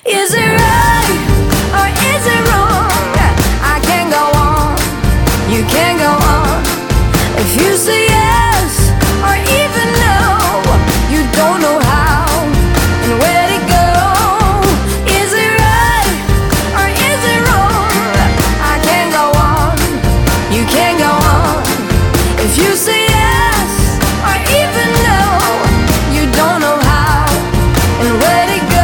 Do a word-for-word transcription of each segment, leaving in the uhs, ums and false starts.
Is it right or is it wrong? I can't go on, you can't go on. If you say yes or even no, you don't know how and where to go. Is it right or is it wrong? I can't go on, you can't go on. If you say yes or even no, you don't know how and where to go.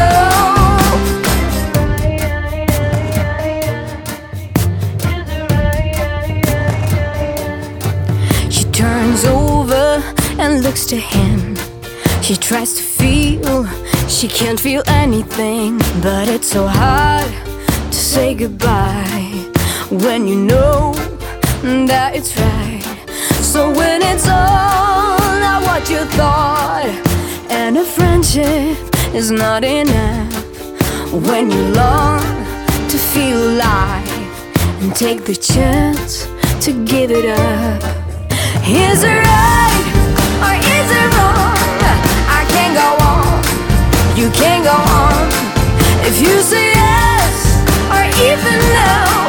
She turns over and looks to him. She tries to feel, she can't feel anything. But it's so hard to say goodbye when you know that it's right. So when it's all not what you thought, and a friendship is not enough, when you long to feel alive and take the chance to give it up. Is it right or is it wrong? I can't go on, you can't go on. If you say yes or even no,